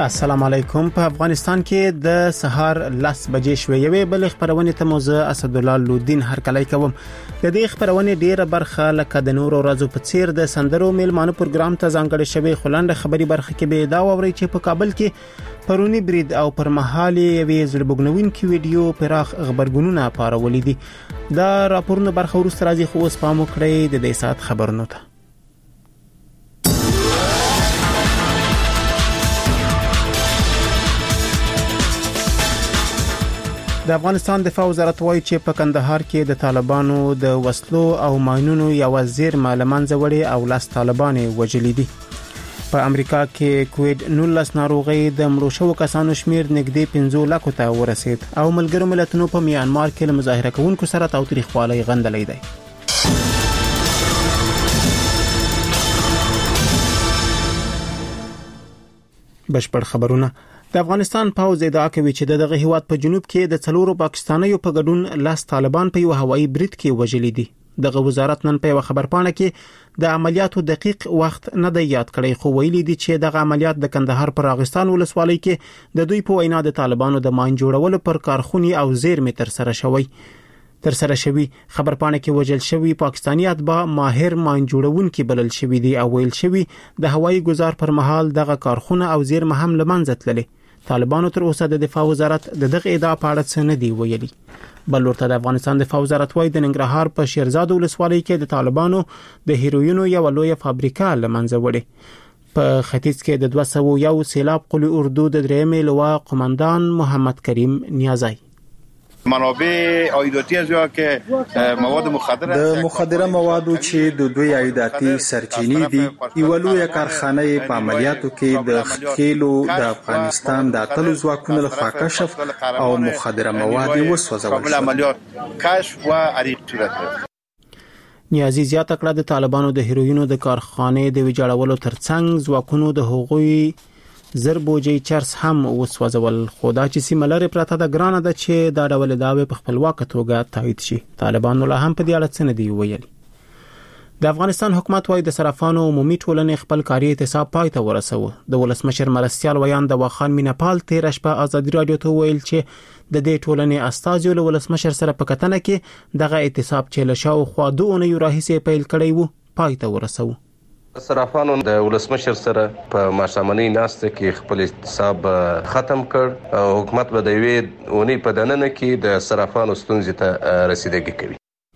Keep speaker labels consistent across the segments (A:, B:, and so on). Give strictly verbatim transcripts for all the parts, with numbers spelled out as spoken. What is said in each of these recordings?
A: السلام علیکم. په افغانستان کې د سهار لس بجې شوې یوې بل خبرونه ته موزه اسد الله لودین هر کله کوم. د دې خبرونه ډیره برخه لکه د نورو ورځو په څیر د سندرو میلمانو پروګرام ته ځانګړې شوی خلانده خبري برخه کې به دا ووري چې په کابل کې پرونی برید او پر مهال یوې زړبګنوین کې ویډیو پراخ خبرګونونه پارولې دي. دا راپورونه برخه ورسره راځي خو اوس پام وکړئ د دې سات خبرونو ته. د افغانستان دفاع وزارت وايي چې په کندهار کې د طالبانو د وسلو او ماینونو یو زیرمه لمنځه وړي او لاس طالبان وژلي دي. په امریکا کې کووډ نولس ناروغي د مړو شوو کسانو شمیر نږدې پنځه لک ته ورسید او ملګرو ملتونو په میانمار کې له مظاهره کوونکو سره تاوتریخوالي غندلې ده. بشپړ خبرونه. د افغانستان پوځ ادعا کوي چې دغه هیواد په جنوب کې د څلورو پاکستانیو په ګډون لاس طالبان په یو هوایي برید کې وژلي دي. دغه وزارت نن په خبرپاڼه کې د عملیاتو دقیق وخت نه دی یاد کړی خو ویلي دي چې دغه عملیات د کندهار پر راغستان ولسوالۍ کې د دوی په وینا د طالبانو د ماین جوړولو پر کارخونې او زیرمې تر سره شوی. تر سره شوی خبرپاڼه کې وجل شوی پاکستانی اتباع ماهر ماین جوړونکي بلل شوی دي او ویل شوی د هوایي گزار پر مهال دغه کارخونه او زیرمه هم لمنځه تللي. طالبانو تر اوسه د دفاع وزارت د دغه ادعا په اړه څه نه دی ویلي. بل ورته د افغانستان دفاع وزارت وايي د ننګرهار په شیرزاد ولسوالۍ کې د طالبانو د هیروینو یو لوی فابریکه لمنځه وړي. په ختیځ کې د دوه سوه یو سیلاب قلی اردو د درېمې لوا قومندان محمد کریم نیازی
B: منابع عایداتی از یا که مواد مخدر
C: د مخدره موادو چې د دوی عایداتی سرچینې دي یو لوی کارخانه په عملیاتو کې د خېلو د افغانستان د اتلو ځواکونو لخوا کشف او مخدره مواد وسوځول
B: عملیات کشف و عریق صورت.
A: نیازی زیاته کړه د طالبانو د هیروینو د کارخانې د ویجاړولو ترڅنګ ځواکونو د حقوقي زربوجي چرس هم وسوځول خو دا چې سیمه لري پراته د ګرانه ده چې دا ډول داوی په خپلواک توګه تایید شي. طالبانو له هم په دې اړه څه نه دی ویلي. د افغانستان حکومت وايي د صرافانو عمومي ټولنې خپل کاري احتساب پای ته ورسوه. د ولسمشر مرستيال ویان د واخان مینپال تیر شپه ازادي رادیو ته ویل چې د دې ټولنې استازي له ولسمشر سره په کتنه کې دغه احتساب چې له شاوخوا دوه اونۍ راهیسې پیل کړی وو پای ته ورسوه.
D: صرافانو د ولسمشر سره په ماشامنۍ ناسته کې خپل احتساب ختم کړ او حکومت به د یوې اونۍ په دننه کې د صرافانو ستونزې ته رسیدګي کوي.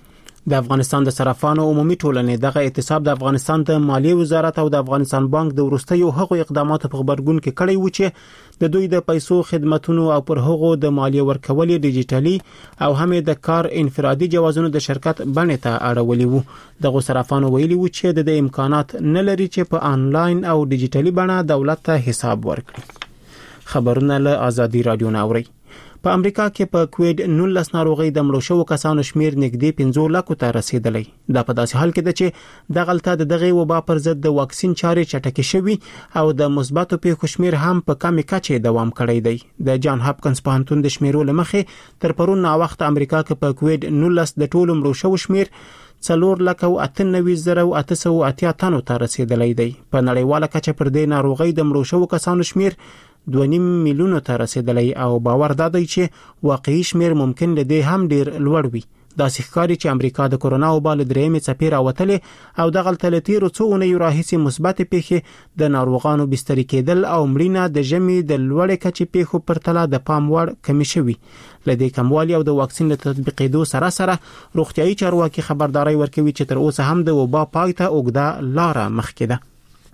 A: د افغانستان د صرافانو عمومي ټولنې دغه احتساب د افغانستان د مالیې وزارت او د افغانستان بانک د وروستیو هغو اقداماتو په خبرګون کې کړی و چې د دوی د پیسو خدماتونو او پر هغو د مالیې ورکولې ډیجیټالي او هم د کار انفرادي جوازونو د شرکت بڼې ته اړولې وو. دغه صرافانو ویلي و چې د امکانات نه لري چې په انلاین او ډیجیټالي بڼه دولت ته حساب ورکړي. خبرونه له ازادي رادیو ناوړي. په امریکا کې په کووډ نولس ناروغي د مړو شوو کسانو شمیر نږدې پنځه لک ته رسیدلی. دا په داسې حال کې ده چې د غلطه د دغه وبا پر ضد د واکسین چارې چټکې شوي او د مثبتو پیښو شمیر هم په کمې کچې دوام کړی دی. د جان هاپکنز پوهنتون د شمیرو لمخې تر پرون نا وخت امریکا کې په کووډ نولس د ټولو مړو شوو شمیر څلور لک او اته نوي زره او اته سوه اتیا تنو ته رسیدلی دی. په نړیواله کچه پر دې ناروغي د مړو شوو کسانو شمیر دوه نیم میلیون ته رسیدلی او باور دادی چې واقعي شمیر ممکن له دې هم ډیر لوړ وي. دا ښکاري چې امریکا د کورونا وبا له درېمې څپې راوتلې او د غلطه تیرو څو اونیو راهیسې مثبت پیښې د ناروغانو بستري کېدل او مړینه د ژمي د لوړې کچې پیښو پر تله د پام وړ کمی شوي. لدې کموالي او د واکسین له تطبیقېدو سره سره روغتيایي چارواکي خبرداري ورکوي چې تر اوسه هم د وبا پای ته اوږده لار مخکې ده.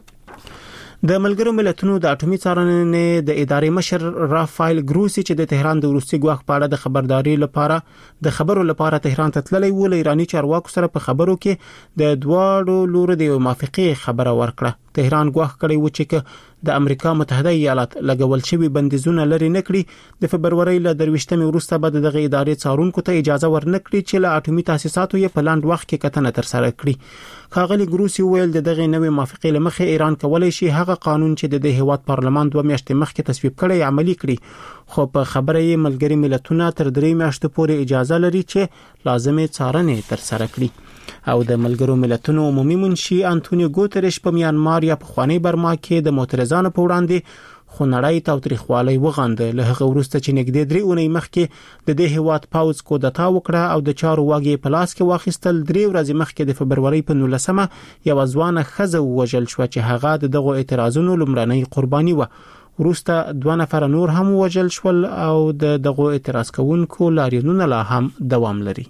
A: د ملګرو ملتونو د اټومي څارنې د ادارې مشر رافایل ګروسی چې د تهران د وروستي ګواښ په اړه د خبرداري لپاره د خبرو لپاره تهران ته تللی و له ایراني چارواکو سره په خبرو کې د دواړو لورو د موافقې خبره ورکړه. تهران ګواښ کړی و چې د امریکا متحده ایالات لګول شوی بندیزونه لري نکړي د فبرवरी له درويشتمې وروسته به دغه ادارې څارونکو ته اجازه ورنکړي چې له اټومي تاسیساتو یې په لاند وخت کې کتنه تر سره کړي. ښاغلي ګروسی ویل د دغه نوې موافقې لمخې ایران کولای شي هغه قانون چې د هیواد پارلمان دوه میاشتې مخکې تصویب کړی عملی کړي خو په خبره یې ملګري ملتونه تر درې میاشتې پورې اجازه لري چې لازمه څارنې تر سره کړي. او د ملګرو ملتونو عمومي منشي انټونیو ګوتریش په میانمار یا په خوانی برما کې د معترضانو په وړاندې خو نړۍ تاوتریخوالي وغانده. له هغه وروسته چې نږدې درې اونۍ مخکې د دې هیواد پاوځ کودتا وکړه او د چارو واګې په لاس کې واخیستل، درې ورځې مخکې د فبروري په نولسمه یو ځوانه ښځه ووژل شو چې هغه د دغه اعتراضونو لومړنۍ قرباني و. وروسته دوه نفر نور هم وژل شول او د دغه اعتراض کوونکو لاریونونه لا هم دوام لري.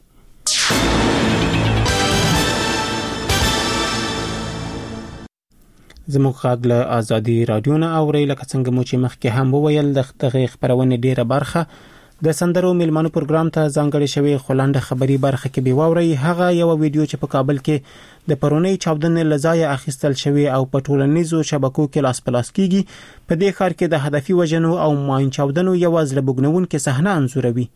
A: زموږ غږ له آزادي رادیو نه اوري. لکه څنګه مو چې مخکې هم وویل، دغه خبرونه ډیره برخه د سندرو میلمنو پروګرام ته ځانګړې شوی خلانده خبري برخه کې به واوري. هغه یو ویډیو چې په کابل کې د پرونی چاودنې لزای اخیستل شوی او په ټولنیزو شبکو کې لاس پلاس کیږي، په دې ښار کې د هدفي وژنو او ماین چاودنو یو ځل بګنون کې صحنه انځوروي.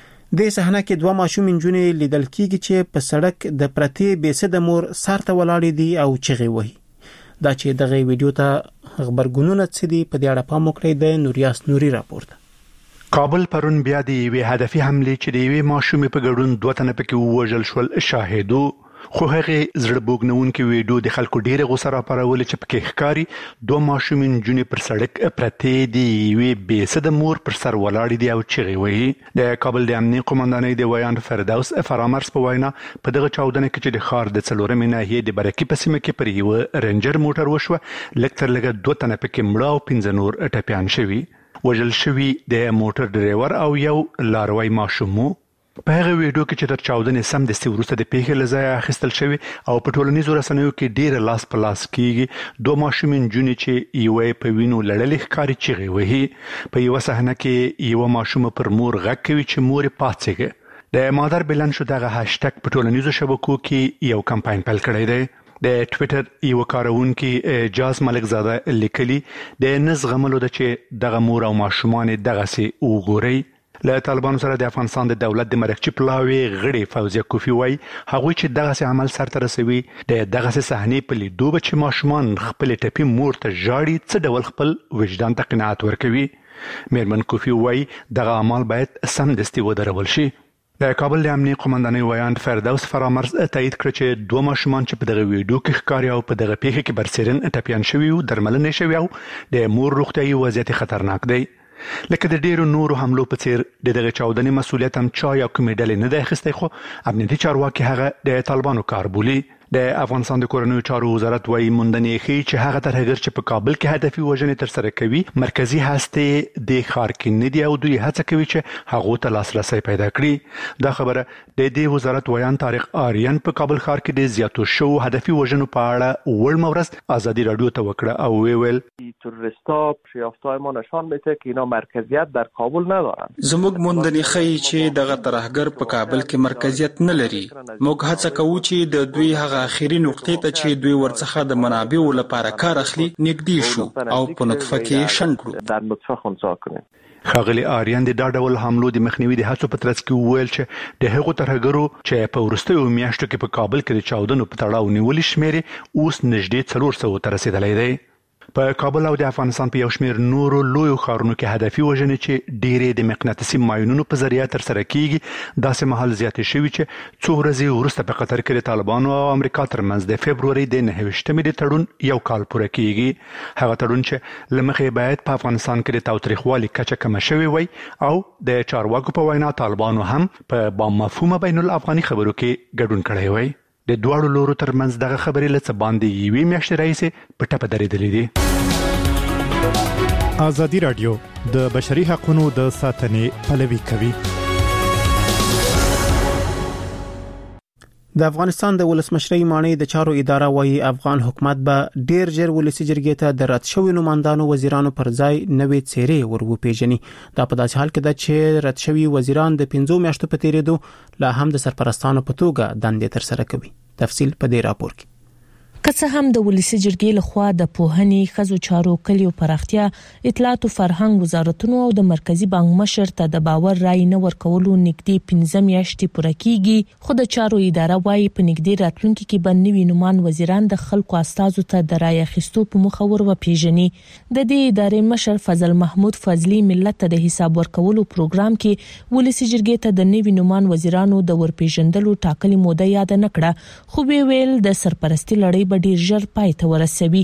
A: د صحنه کې دوه ماشوم انجونې لیدل کیږي چې په سړک د پرتی بیسده مور سر ته ولاړې دي او چغې وهي. دا چې دغه ویډیو ته خبرګونونه څه دي، په دې اړه پام وکړئ. د نوریاس نوري راپورټ.
E: کابل پرون بیا د یوې هدفي حمله چې د یوې ماشومې په ګډون دوه تنه پکې ووژل شول شاهدو، خو هغه زړه بوګنونکې ویډیو د خلکو ډیره غوسه راپارولې چې پکې ښکاري دوه ماشومې نجونې پر سړک پرتې دي، یوې بیسده مور پر سر ولاړې دي او چغې وهي. د کابل د امنیه قومندانۍ د ویاند فردوس فرامرز په وینا په دغه چاودنه کې چې د ښار د څلورمې ناحیې د برکي په سیمه کې پر یو رنجر موټر وشوه، لږ تر لږه دوه تنه پکې مړه او پنځه نور ټپیان شوي. وژل شوي د موټر ډرایور او یو لاروی ماشوم وو. په هغه ویډیو کې چې تر چاودنې سم دستي وروسته د پیښې له ځایه اخیستل شوی او په ټولنیزو رسنیو کې ډیره لاس په لاس کیږي. دوه ماشومې نجونې چې یوه په وینو لړلې ښکاري چغې وهي. په یوه صحنه کې یوه ماشومه پر مور غږ کوي چې مور یې پاڅېږه. د مادر بلن شو دغه هاشټګ په ټولنیزو شبکو کې یو کمپاین پیل کړی دی. د ټویټر یو کارونکي جاز ملک زاده لیکلي د نزغملو د چې دغه مور او ماشومان دغه سي وګوري. له طالبانو سره د افغانستان د دولت د مرکچی پلاوی غړي فوزیه کوفی وای هغه چې دغه سي عمل سره رسوي د دغه سي صحنې په لیدو چې ماشومان خپل ټپي مور ته ژاړي څه ډول خپل وجدان ته قناعت ورکوي. میرمن کوفی وای دغه عمل باید سم دستي ودرول شي. د کابل د امنیه قومندانۍ ویاند فردوس فرامرز تایید کړ چې دوه ماشومان چې په دغه ویډیو کې ښکاري او په دغه پیښه کې برسېرن ټپیان شوي او درملنه شوي او د مور روغتیايي وضعیت خطرناک دی. لکه د ډیرو نورو حملو په څیر د دغه چاودنې مسولیت هم چا یا کومې ډلې نه دی اخیستی، خو امنیتي چارواکي هغه د طالبانو کار بولي. د افغانستان د کورنیو چارو وزارت وايي موندنې ښیي چې هغه ترهګر چې په کابل کې هدفي وژنې ترسره کوي مرکزي هستې د ښار کې نه دي او دوی هڅه کوي چې هغو ته لاسرسی پیدا کړي. دا خبره د دې وزارت ویان طارق آریان په کابل ښار کې د زیاتو شوو هدفي وژنو په اړه وړ مورز آزادي رادیو ته وکړه او ویل
F: تروریستا یافته‌های ما نشان میده که اینا مرکزیت در کابل ندارن.
C: زموږ موندنې ښیي چې دغه ترهګر په کابل کې مرکزیت نه لري. موږ هڅه کوو چې د دوی هغه اخیری نقطې ته چې دوی ورڅخه د منابعو لپاره کار اخلي نږدې شو او په نطفه کې شنډ کړو.
F: در نطفه خنثی کړو.
E: ښاغلي آریان د دا ډول حملو د مخنیوي د هڅو په ترڅ کې وویل چې د هغو ترهګرو چې په وروستیو میاشتو کې په کابل کې د چاودنو په تړاو نیولې شمېرې اوس نږدې څلور سوو ته رسېدلی دی. په کابل او د افغانستان په یو شمېر نورو لویو ښارونو کې هدفي وژنې چې ډېرې د مقناطیسي ماینونو په ذریعه ترسره کیږي داسې مهال زیاتې شوي چې څو ورځې وروسته په قطر کې د طالبانو او امریکا ترمنځ د فبروري د نهه ویشتمې د تړون یو کال پوره کیږي. هغه تړون چې له مخې باید په افغانستان کې د تاوتریخوالي کچه کمه شوې وای او د چارواکو په وینا طالبانو هم په بامفهومه بین الافغاني خبرو کې ګډون کړی وای. د دواړو لورو ترمنځ دغه خبرې له څه باندې یوې میاشتې راهیسې په ټپه درېدلې دي.
G: آزادي رادیو د بشري حقوقو د ساتنې پلوي کوي.
A: د افغانستان د ولسمشرۍ مانۍ د چارو اداره وايي افغان حکومت به ډیر ژر ولسی جرګې ته د رد شوی نمائندانو وزیرانو پر ځای نوې څېرې ورو-پیژني. دا په داسې حال کې ده چې رد شوی وزیران د پنځو میاشتو په تیریدو لا هم د سرپرستانو په توګه دندې ترسره کوي. تفصیل په دې راپور کې.
H: که څه هم د ولسی جرګې لخوا د پوهنې خزو چارو کلیو پراختیا اطلاعات او فرهنګ وزارتونو او د مرکزی بانک مشر ته د باور رای نه ورکولو نږدې پنځه میاشتې پوره کیږي، خو د چارو اداره وايي په نږدې راتلونکي کې به نوي نومان وزیران د خلکو استازو ته د رای اخیستو په موخه ورپیژني. د دې ادارې مشر فضل محمود فضلی ملت ته د حساب ورکولو پروګرام کې ولسی جرګې ته د نوي نومان وزیرانو د ورپیژندلو ټاکلي موده یاد نه کړه، خو ویل د سرپرستی لړۍ ډیر ژر پای ته ورسوي.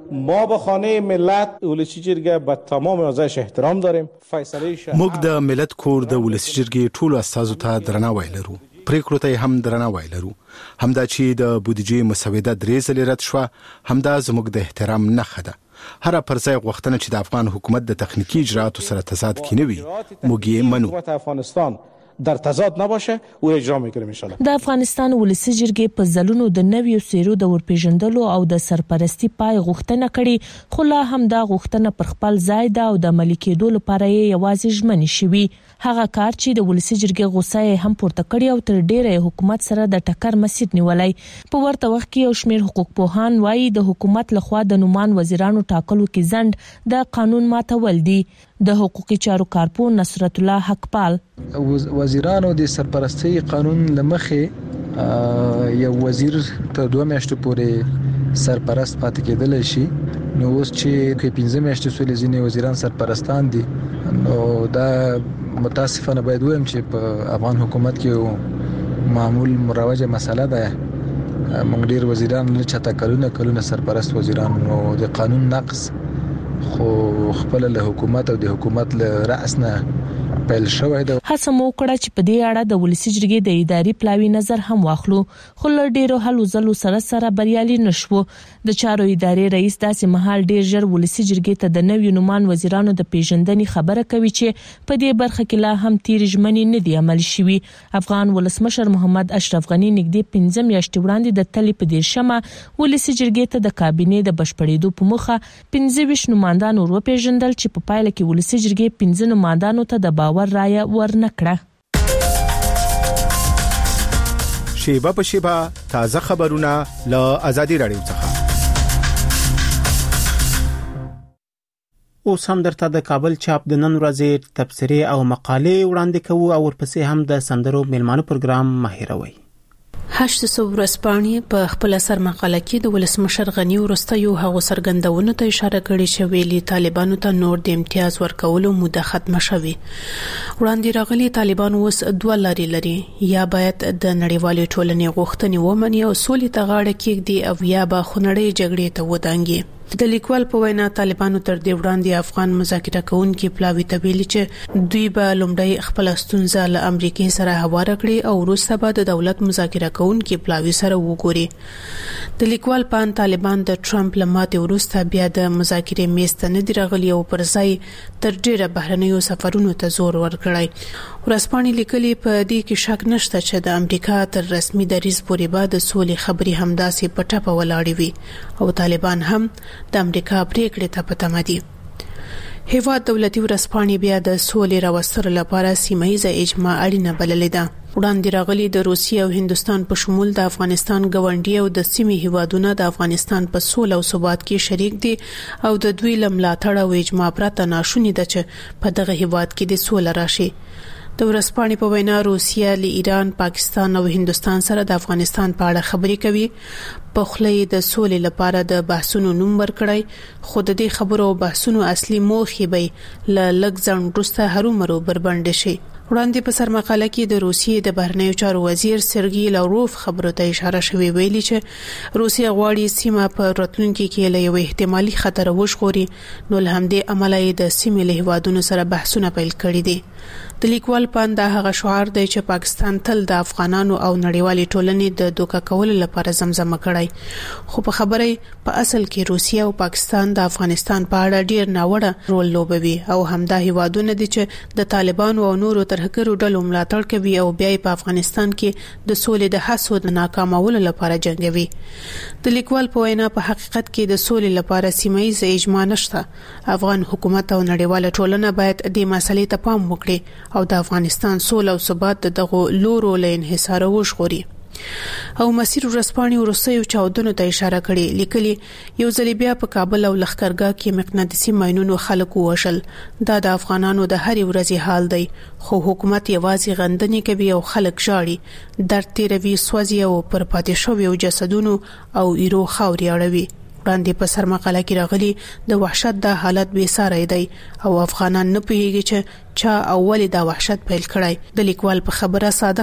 I: ما به خانه ملت ولسی جرګه به تمام اعضایش احترام داریم. فیصله
J: موږ د ملت کور د ولسی جرګې ټولو استازو ته درناوی لرو. پریکړو ته هم درناوی لرو. همدا چې د بودیجې مسوده درې ځلې رد شوه، همدا زموږ د احترام نښه ده. هر پرځای غوښتنه چې د افغان حکومت د تخنیکی اجراءاتو سره تضاد کې نه وي، موږ یې منو.
I: حکومت افغانستان در تضاد نباشه او اجرا میکنیم ان شاء الله.
H: د افغانستان ولسی جرګې په ځلونو د نویو سیرو د ورپېژندلو او د سرپرستی پای غوښتنه کړې، خو لا هم دا غوښتنه پر خپل ځای ده او د عملي کېدو لپاره یې یوازې ژمنې شوي. هغه کار چې د ولسی جرګې غوسه هم پورته کړی او تر ډیره حکومت سره د ټکر مسیر نیولای. په ورته وخت کې یو شمېر حقوق پوهان وایي د حکومت لخوا د نومان وزیرانو ټاکلو کې ځند د قانون ماتول دي. د حقوقي چارو کارپون نصرت الله حقپال
K: وزیرانو د سرپرستی قانون لمخې یو وزیر ته دوه میاشتې پورې سرپرست پاتې کېدل شي، نو اوس چې پنځه میاشتې سولې ځینې وزیران سرپرستان دي، نو دا متاسفانه باید وایم چې په افغان حکومت کې معمول مروجه مسله ده. موږ ډیر وزیران نه چاته کلونه کلونه سرپرست وزیران، نو د قانون نقض خو خپل له حکومت او د حکومت له رأس نه پیل شوی ده.
H: هڅه مو کړه چې په دې اړه د ولسی جرګې د اداري پلاوي نظر هم واخلو، خو له ډیرو هلو ځلو سره سره بریالي نشو. د چارو ادارې رئیس داسې مهال ډیر ژر ولسی جرګې ته د نویو نومان وزیرانو د پیژندنې خبره کوي چې په دې برخه کې لا هم تیر ژمنې نه دي عمل شوي. افغان ولسمشر محمد اشرف غنی نږدې پنځه میاشتې وړاندې د تلې په دیرشمه ولسی جرګې ته د کابینې د بشپړېدو په موخه پنځه ویشت نمائندان ور وپېژندل چې په پایله کې ولسی جرګې پنځه نمائندانو ته د باور رایه ورنکړه.
J: شیبه په شیبه تازه خبرونه له آزادي رادیو څخه.
A: اوس هم درته د کابل چاپ د نن ورځې تبصرې او مقالې وړاندې کوو او ورپسې هم د سندرو میلمانو پروګرام ماهروي.
L: هشت سو ورځپاڼې په خپل اثر مقاله کې د ولسمشر غنی ورستیو هغه سرګندونو ته اشاره کړې چې ویلي طالبانو ته نور د امتیاز ورکولو موده ختمه شوه. وړاندې راغلي طالبان اوس دوه لارې لري، یا باید د نړیوالې ټولنې غوښتنې ومني او سولې ته غاړه کېږدي او یا به خونړۍ جګړې ته ودانګي. د لیکوال په وینا طالبانو تر دې وړاندې افغان مذاکره کوونکي پلاوی ته ویلي چې دوی به لومړی خپل ستونزه له امریکای سره هواره کړي او وروسته به د دولت مذاکره کوونکي پلاوی سره وګوري. د لیکوال په طالبان د ټرمپ لماتې وروسته بیا د مذاکرې میز ته نه دی راغلي او پر ځای تر ډیره بهرنیو سفرونو ته زور ورکړی. ورځپاڼې لیکلي په دې کې شک نشته چې د امریکا تر رسمي دریځ پورې به د سولې خبرې همداسې په ټپه ولاړې وي او طالبان هم د امریکا پریکړې ته په تمه دي. هیواد دولتي ورځپاڼې بیا د سولې راوستلو لپاره سیمه ییزه اجماع اړینه بللې ده. وړاندې راغلي د روسیې او هندستان په شمول د افغانستان ګاونډي او د سیمې هیوادونو د افغانستان په سولې او ثبات کې شریک دي او د دوی لملاتړ او اجماع پرته ناشونی ده چې په دغه هیواد کې د سولې راشي. د ورځپاڼې په وینا روسیه له ایران، پاکستان او هندستان سره د افغانستان په اړه خبرې کوي. په خلې د سولې لپاره د بحثونو نوم ورکړی، خو د دې خبرو او بحثونو اصلي موخه به ل لږ ځن وروسته هرومرو بربنډ شي. وړاندې په سر مقاله کې د روسیې د بهرنیو چارو وزیر سرګي لاوروف خبرو ته اشاره شوې، ویلي چې روسیه غواړي سیمه په راتلونکي کې له یو احتمالي خطر وژغوري، نو له همدې عمله د سیمې له هیوادونو سره بحثونه پیل کړي دي. د لیکوال پاند هغه شعار دی چې پاکستان تل د افغانانو او نړیوالې ټولنې د دوکا کولو لپاره زمزمه کړی، خو په خبره په اصل کې روسیه او پاکستان د افغانستان په اړه ډیر ناوړه رول لوبوي او همدا هیوادونه دي چې د طالبانو او نورو ترهګرو ډلو ملاتړ کوي او بیا په افغانستان کې د سولې د هڅو د ناکامولو لپاره جنگوي. د لیکوال په وینا په حقیقت کې د سولې لپاره سیمه ییزه اجماع نشته. افغان حکومت او نړیواله ټولنه باید دې مسلې ته پام وکړي او د افغانستان سوله او ثبات دغه لورو له انحصار وژغوري. او مسیر ورځپاڼې وروستیو چاودنو ته اشاره کړې، لیکلي یو ځل بیا په کابل او لښکرګاه کې مقناطیسي ماینونو خلک ووژل. دا د افغانانو د هرې ورځې حال دی، خو حکومت یوازې غندنې کوي او خلک ژاړي، درد تیروي، سوځي او پر پاتې شویو جسدونو او ایرو خاورې اړوي. وړاندې په سر مقاله کې راغلي د وحشت د حالت بې ساری دی او افغانان نه پوهیږي چې چا اول دا وحشت پیل کړی. د لیکوال په خبره ساده